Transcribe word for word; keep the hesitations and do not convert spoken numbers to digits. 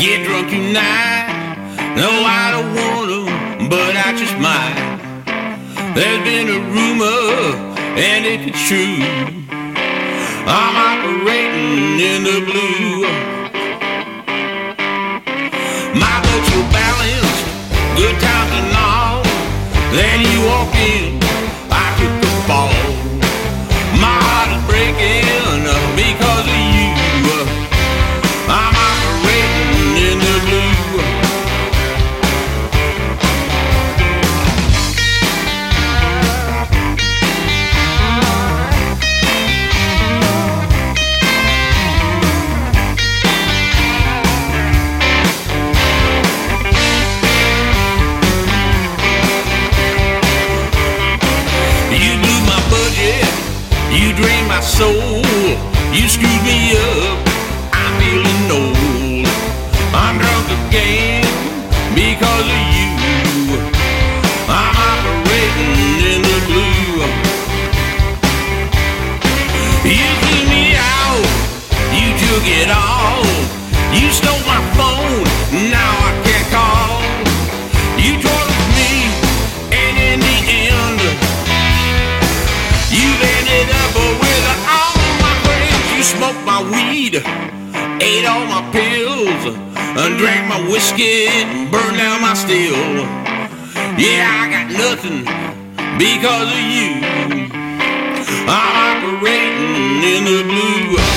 Get drunk tonight. No, I don't wanna, but I just might. There's been a rumor, and if it's true, I'm operating in the blue. My boat's so balanced, good times and all. Then you walk in, I took the fall. My heart is breaking because of you. I'm operating in the blue. You blew my budget, you drained my soul, you screwed me up. I'm feeling old. I'm drunk again because of you. I'm operating in the blue. You threw me out, you took it all. You stole my phone, now I can't call. You tortured me, and in the end, you've ended up with all my friends. You smoked my weed, ate all my pills, and drank my whiskey, and burned down my steel. Yeah, I got nothing because of you. I'm operating in the blue.